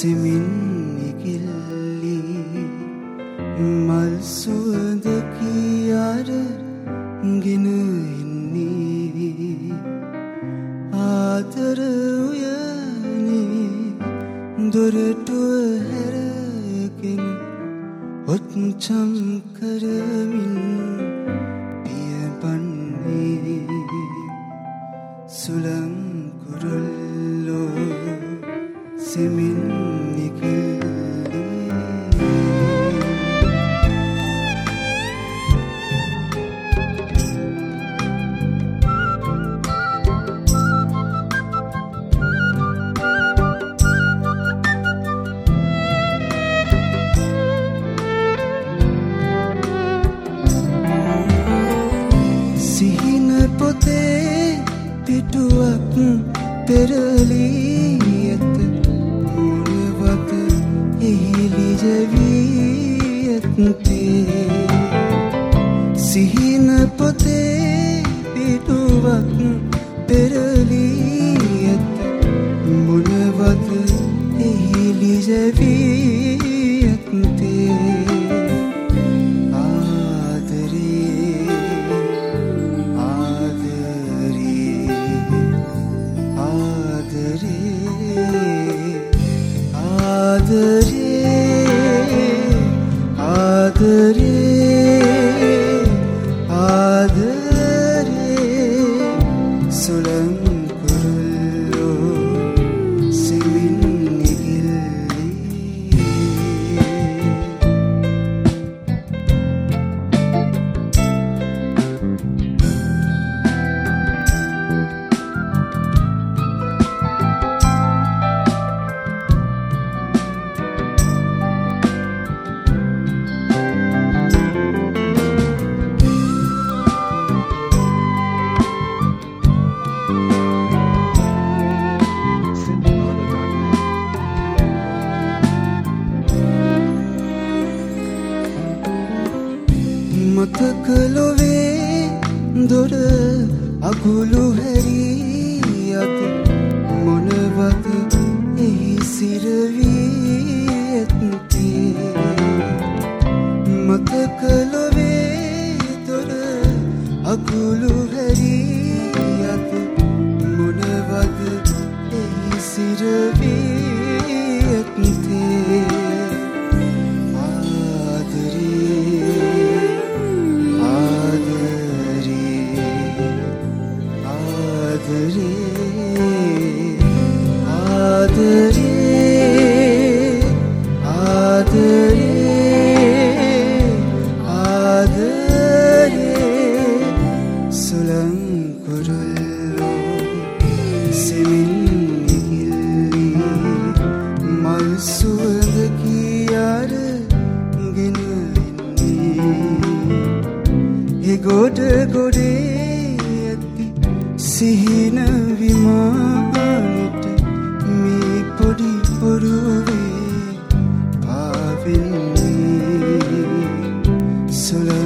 සෙමින් නිකිල්ලි මල් සුවඳ කියාර ගෙන එන්නේ ආදර උයනේ දොරටුව හැරගෙන ඔච්චම් කරමින් පියපන්නේ සුළං කුරුල්ලෝ සෙමින් නිකිල්ලි සිහින පොතේ පිටුවක් පෙරලී ඇත මොනවද එහි ලිජවී ඇත්තේ සිහින පොතේ පිටුවක් පෙරලී ඇත මොනවද එහි ලිජවී ඇත්තේ ආදරේ සුළං කුරුල්ලෝ සෙමින් නිකිල්ලි මතක ලොවේ දොර අගුළු හැරී අත මොනවද එහි සිරවී ඇත්තේ මතක ලොවේ දොර අගුළු හැරී අත මොනවද එහි සිරවී ඇත්තේ සුළං කුරුල්ලෝ සෙමින් නිකිල්ලි මල් සුවඳ කියාර ගෙන එන්නේ ඒ ගොඩ ගොඩේ ඇති සිහින විමානට මේ පොඩි පොරුවේ පාවෙන්නේ සුළං